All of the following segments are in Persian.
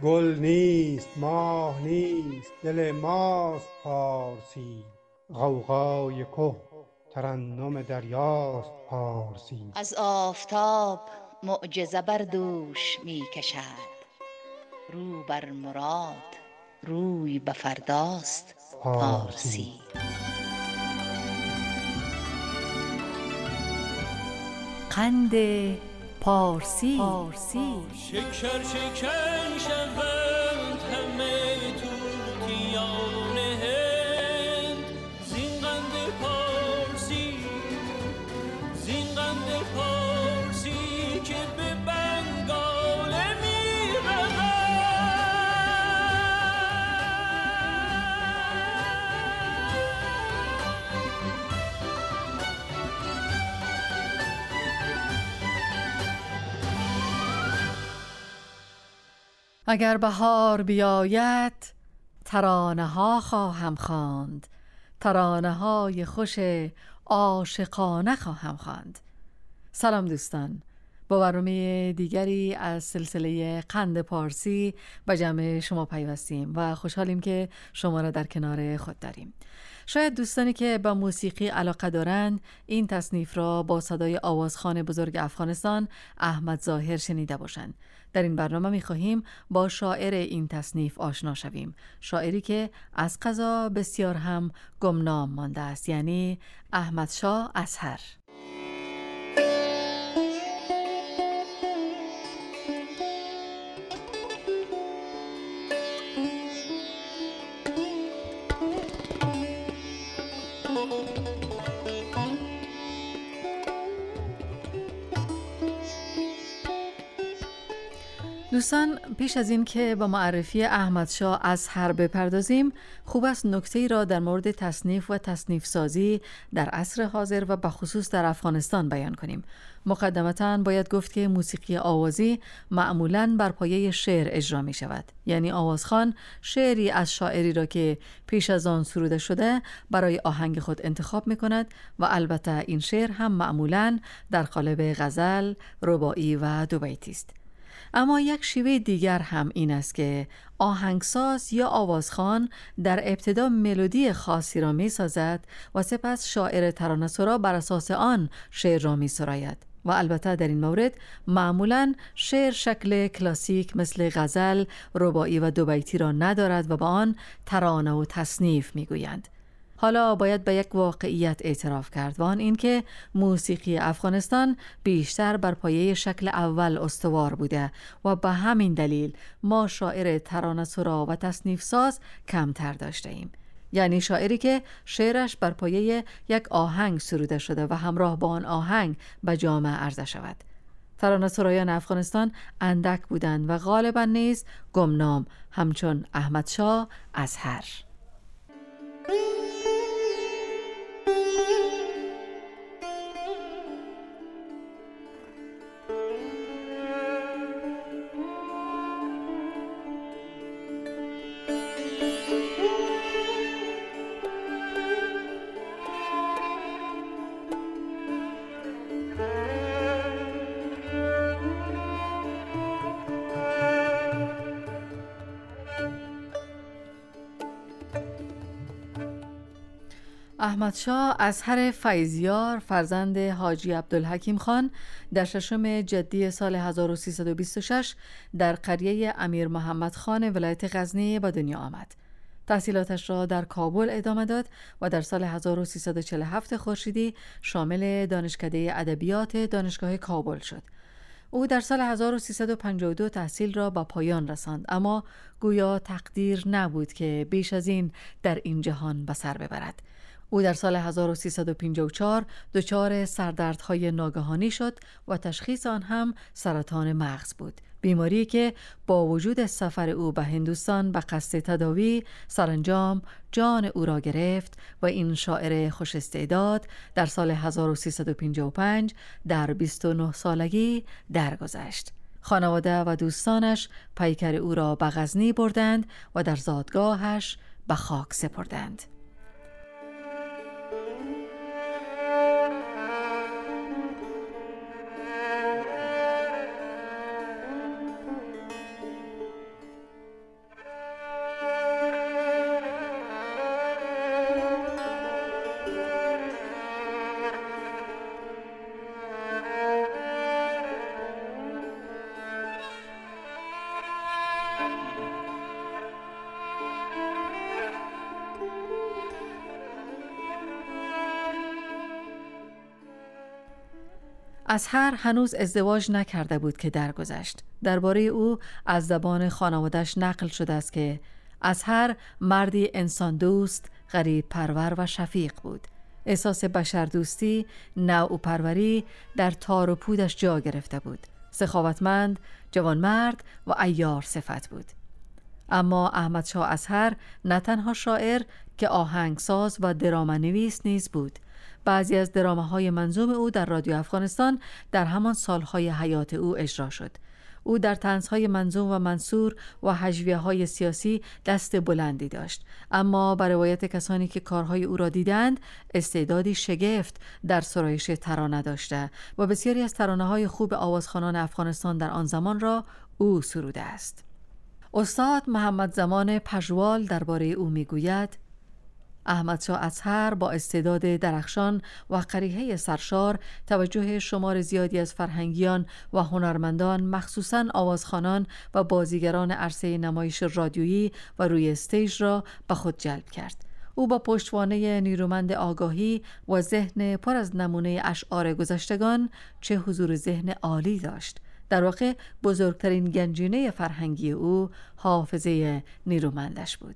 گل نیست، ماه نیست، دل ماست پارسی. غوغای که ترنم دریاست پارسی. از آفتاب معجزه بر دوش می کشد، رو بر مراد روی به فرداست پارسی. پارسی. قند پارسی. شکر شکن شوند همه توتیان هند، زین قند پارسی، زین قند پارسی که به بنگال می رود. اگر بهار بیاید ترانه ها خواهم خواند، ترانه های خوش عاشقانه خواهم خواند. سلام دوستان، با برنامه دیگری از سلسله قند پارسی به جمع شما پیوستیم و خوشحالیم که شما را در کنار خود داریم. شاید دوستانی که به موسیقی علاقه دارند این تصنیف را با صدای آوازخوان بزرگ افغانستان احمد ظاهر شنیده باشند. در این برنامه می‌خواهیم با شاعر این تصنیف آشنا شویم، شاعری که از قضا بسیار هم گمنام مانده است، یعنی احمدشاه اصهر. دوستان، پیش از این که با معرفی احمدشاه اصهر بپردازیم، خوب است نکته‌ای را در مورد تصنیف و تصنیف سازی در عصر حاضر و بخصوص در افغانستان بیان کنیم. مقدمتاً باید گفت که موسیقی آوازی معمولاً بر پایه شعر اجرا می شود، یعنی آوازخوان شعری از شاعری را که پیش از آن سروده شده برای آهنگ خود انتخاب می کند و البته این شعر هم معمولاً در قالب غزل، رباعی و دو بیتی است. اما یک شیوه دیگر هم این است که آهنگساز یا آوازخوان در ابتدا ملودی خاصی را می سازد و سپس شاعر ترانه‌سرا بر اساس آن شعر را می سراید و البته در این مورد معمولاً شعر شکل کلاسیک مثل غزل، رباعی و دو بیتی را ندارد و به آن ترانه و تصنیف می گویند. حالا باید به یک واقعیت اعتراف کرد و آن این که موسیقی افغانستان بیشتر بر پایه شکل اول استوار بوده و به همین دلیل ما شاعر ترانه‌سرا و تصنیف ساز کمتر داشته ایم، یعنی شاعری که شعرش بر پایه یک آهنگ سروده شده و همراه با آن آهنگ به جامعه عرضه شود. ترانه‌سرایان افغانستان اندک بودند و غالباً نیز گمنام، همچون احمدشاه اصهر. احمدشاه اصهر فیضیار فرزند حاجی عبدالحکیم خان در 6 جدی سال 1326 در قریه امیر محمد خان ولایت غزنی به دنیا آمد. تحصیلاتش را در کابل ادامه داد و در سال 1347 خورشیدی شامل دانشکده ادبیات دانشگاه کابل شد. او در سال 1352 تحصیل را به پایان رساند، اما گویا تقدیر نبود که بیش از این در این جهان به سر ببرد. او در سال 1354 دچار سردردهای ناگهانی شد و تشخیص آن هم سرطان مغز بود، بیماری که با وجود سفر او به هندوستان به قصد تداوی سرانجام جان او را گرفت و این شاعر خوش استعداد در سال 1355 در 29 سالگی درگذشت. خانواده و دوستانش پیکر او را به غزنی بردند و در زادگاهش به خاک سپردند. اصغر هنوز ازدواج نکرده بود که درگذشت. درباره او از زبان خانواده‌اش نقل شده است که اصغر مردی انسان دوست، غریب پرور و شفیق بود. احساس بشردوستی، نوع پروری در تار و پودش جا گرفته بود. سخاوتمند، جوانمرد و عیار صفت بود. اما احمدشاه اصغر نه تنها شاعر که آهنگساز و درامه‌نویس نیز بود. بعضی از درامه‌های منظوم او در رادیو افغانستان در همان سالهای حیات او اجرا شد. او در طنزهای منظوم و منثور و هجویه‌های سیاسی دست بلندی داشت، اما بر روایت کسانی که کارهای او را دیدند استعدادی شگفت در سرایش ترانه داشته و بسیاری از ترانه‌های خوب آوازخوانان افغانستان در آن زمان را او سروده است. استاد محمد زمان پژوال درباره او میگوید: احمدشاه اصغر با استعداد درخشان و قریحه سرشار توجه شمار زیادی از فرهنگیان و هنرمندان، مخصوصاً آوازخوانان و بازیگران عرصه نمایش رادیویی و روی استیج را به خود جلب کرد. او با پشتوانه نیرومند آگاهی و ذهن پر از نمونه اشعار گذشتگان چه حضور ذهن عالی داشت. در واقع بزرگترین گنجینه فرهنگی او حافظه نیرومندش بود.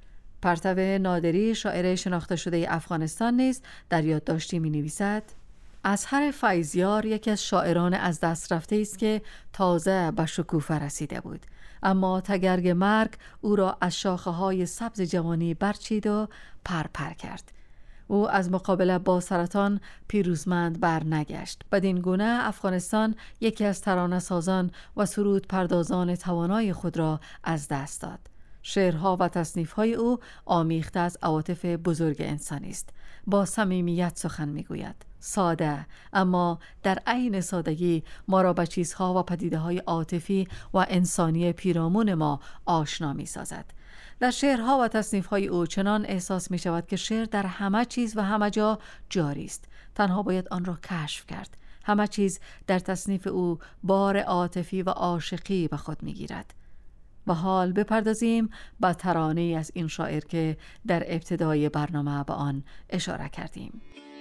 پرتو نادری، شاعر شناخته شده افغانستان، نیز در یادداشتی می‌نویسد: اصغر فیضیار یکی از شاعران از دست رفته است که تازه به شکوفه رسیده بود، اما تگرگ مرگ او را از شاخه‌های سبز جوانی برچید و پرپر کرد. او از مقابله با سرطان پیروزمند بر نگشت. بدین گونه افغانستان یکی از ترانه سازان و سرود پردازان توانای خود را از دست داد. شعرها و تصنیف‌های او آمیخته از عواطف بزرگ انسانی است. با صمیمیت سخن می‌گوید، ساده، اما در عین سادگی ما را به چیزها و پدیده‌های عاطفی و انسانی پیرامون ما آشنا می‌سازد. در شعرها و تصنیف‌های او چنان احساس می‌شود که شعر در همه چیز و همه جا جاری است. تنها باید آن را کشف کرد. همه چیز در تصنیف او بار عاطفی و عاشقی به خود می‌گیرد. و حال بپردازیم به ترانه‌ای از این شاعر که در ابتدای برنامه به آن اشاره کردیم.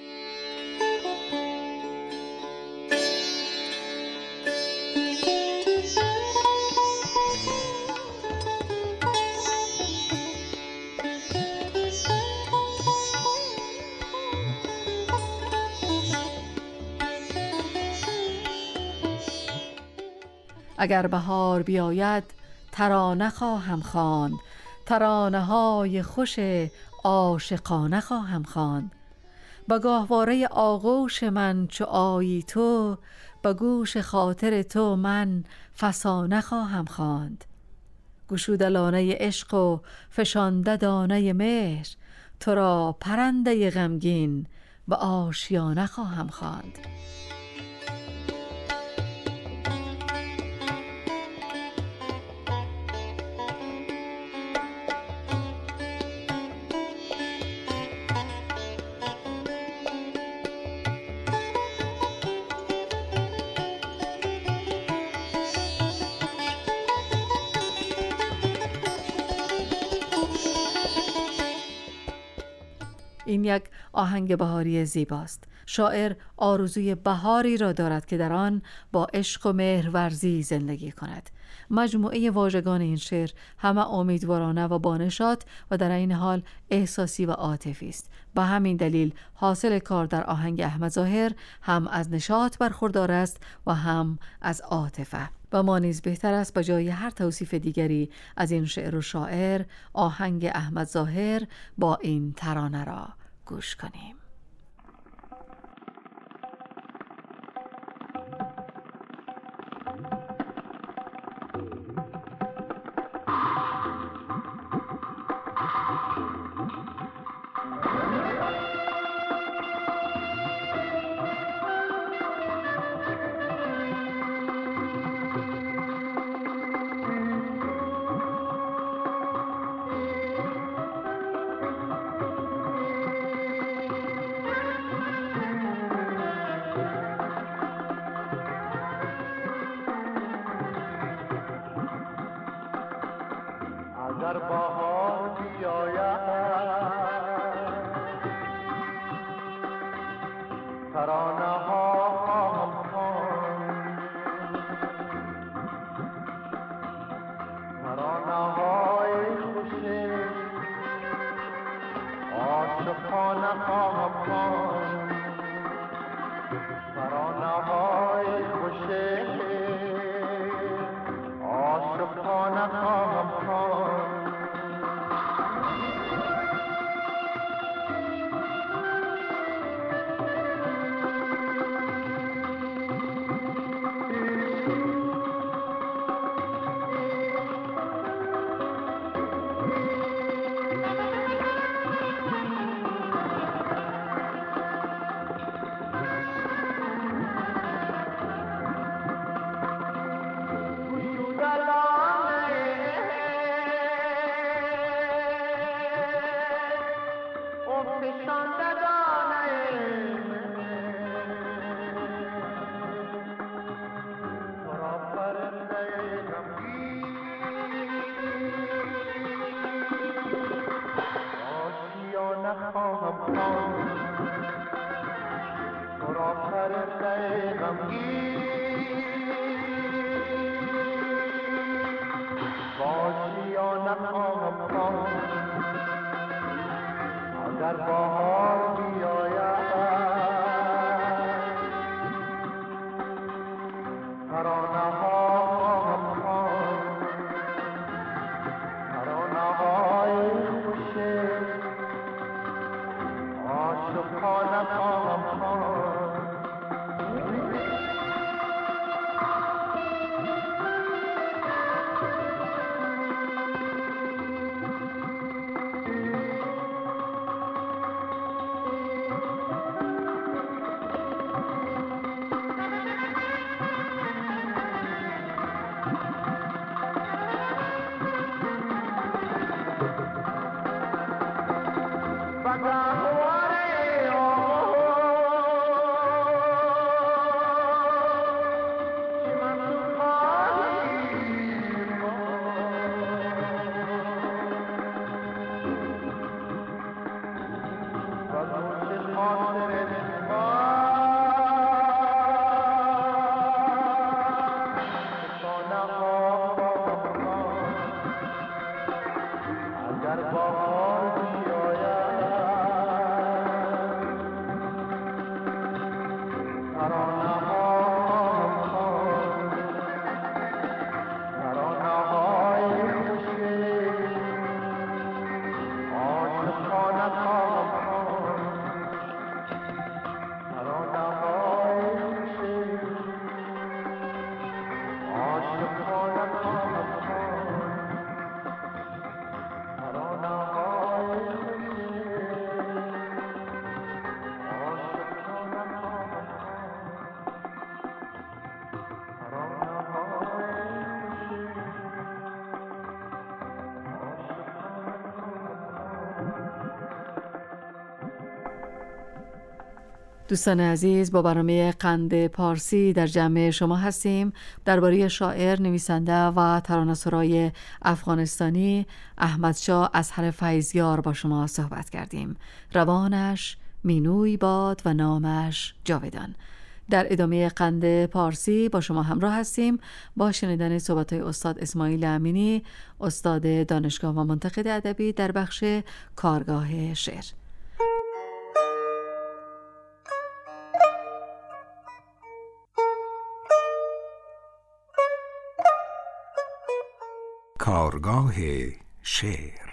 اگر بهار بیاید ترانه خواهم خواند، ترانه های خوش عاشقانه خواهم خواند. به گاهواره آغوش من چو آیی تو، به گوش خاطر تو من فسانه خواهم خواند. گشوده لانه عشق و فشانده دانه مهر، تو را پرنده غمگین به آشیانه خواهم خواند. این یک آهنگ بهاری زیباست. شاعر آرزوی بهاری را دارد که در آن با عشق و مهرورزی زندگی کند. مجموعه واژگان این شعر همه امیدوارانه و بانشات و در این حال احساسی و عاطفی است. به همین دلیل حاصل کار در آهنگ احمد ظاهر هم از نشاط برخوردار است و هم از عاطفه. و ما نیز بهتر است به جای هر توصیف دیگری از این شعر و شاعر آهنگ احمد ظاهر با این ترانه را گوش کنیم. اگر بهار بیاید ترانه ها خواهم نخواهم خواند، ترانه‌های خوش عاشقان نخواهم خواند. اگر بهار بیاید ترانه‌ها خواهم خواند، ترانه‌های خوش عاشقانه خواهم خواند. دوستان عزیز، با برنامه قند پارسی در جمع شما هستیم. درباره شاعر، نویسنده و ترانه‌سرای افغانستانی احمدشاه اظهر فیضیار با شما صحبت کردیم. روانش مینوی باد و نامش جاودان. در ادامه قند پارسی با شما همراه هستیم با شنیدن صحبت‌های استاد اسماعیل امینی، استاد دانشگاه و منتقد ادبی در بخش کارگاه شعر. کارگاه شعر.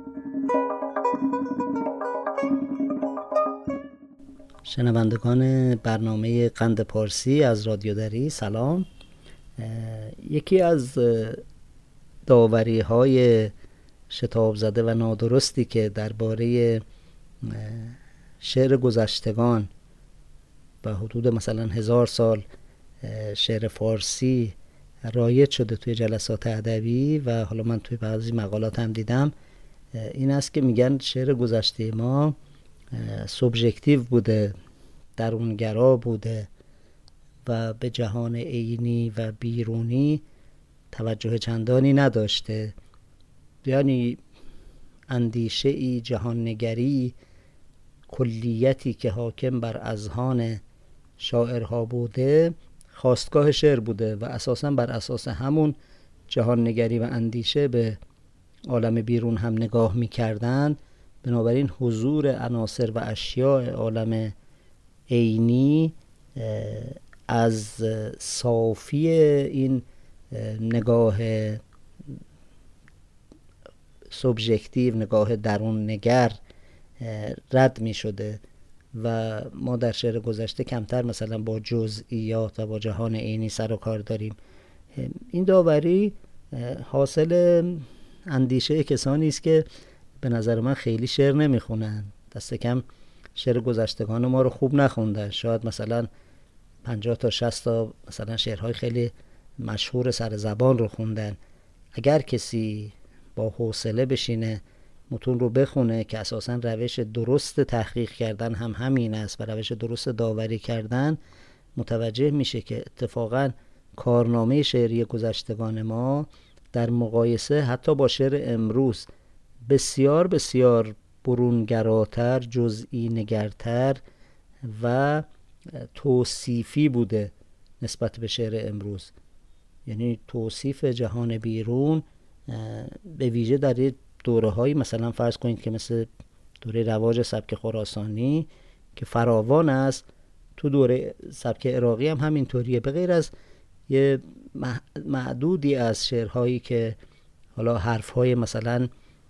شنوندگان برنامه قند پارسی از رادیو دری سلام. یکی از داوری‌های شتاب زده و نادرستی که درباره شعر گذشتگان و حدود مثلا 1000 سال شعر فارسی رایج شده توی جلسات ادبی و حالا من توی بعضی مقالات هم دیدم، این است که میگن شعر گذشته ما سوبژکتیو بوده، درونگرا بوده و به جهان عینی و بیرونی توجه چندانی نداشته. یعنی اندیشه ای، جهان نگری، کلیتی که حاکم بر اذهان شاعرها بوده خواستگاه شعر بوده و اساساً بر اساس همون جهان نگری و اندیشه به عالم بیرون هم نگاه می کردن بنابراین حضور عناصر و اشیاء عالم عینی از صافی این نگاه سوبژکتیو، نگاه درون نگر رد می شده و ما در شعر گذشته کمتر مثلا با جزئیات و با جهان عینی سر و کار داریم. این داوری حاصل اندیشه کسانی است که به نظر من خیلی شعر نمیخونن، دست کم شعر گذشتگان ما رو خوب نخوندن. شاید مثلا 50 تا 60 تا مثلا شعرهای خیلی مشهور سر زبان رو خوندن. اگر کسی با حوصله بشینه متون رو بخونه که اساساً روش درست تحقیق کردن هم همین است و روش درست داوری کردن، متوجه میشه که اتفاقاً کارنامه شعری گذشتگان ما در مقایسه حتی با شعر امروز بسیار بسیار برونگراتر، جزئی نگرتر و توصیفی بوده نسبت به شعر امروز. یعنی توصیف جهان بیرون به ویژه در دوره‌هایی مثلا فرض کنید که مثل دوره رواج سبک خراسانی که فراوان است، تو دوره سبک عراقی هم همینطوریه، به غیر از یه معدودی از شعرهایی که حالا حرفهای مثلا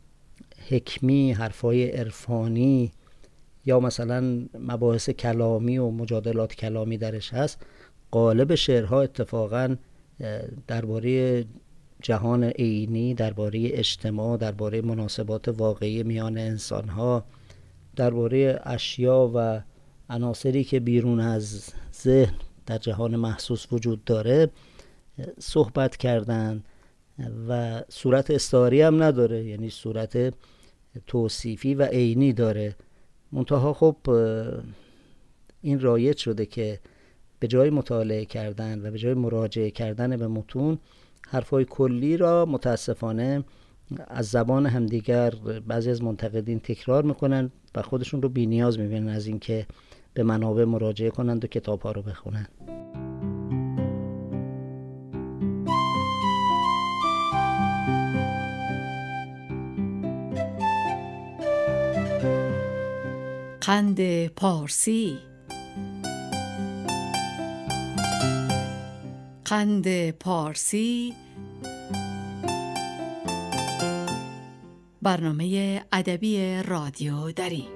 حکمی، حرفهای عرفانی یا مثلا مباحث کلامی و مجادلات کلامی درش هست، غالب شعرها اتفاقا درباره جهان عینی، درباره اجتماع، درباره مناسبات واقعی میان انسانها، درباره اشیا و عناصری که بیرون از ذهن در جهان محسوس وجود داره صحبت کردن و صورت استعاری هم نداره، یعنی صورت توصیفی و عینی داره. منتها خب این رایج شده که به جای مطالعه کردن و به جای مراجعه کردن به متون، حرفای کلی را متاسفانه از زبان همدیگر بعضی از منتقدین تکرار میکنن و خودشون رو بی نیاز میبینن از اینکه به منابع مراجعه کنند و کتاب‌ها رو بخونن. قند پارسی. قند پارسی، برنامه ادبی رادیو دری.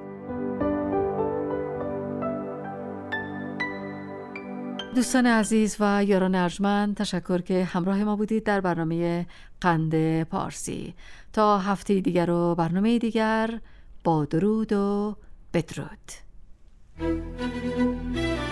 دوستان عزیز و یاران ارجمند، تشکر که همراه ما بودید در برنامه قند پارسی. تا هفته دیگر و برنامه دیگر، با درود و بدرود.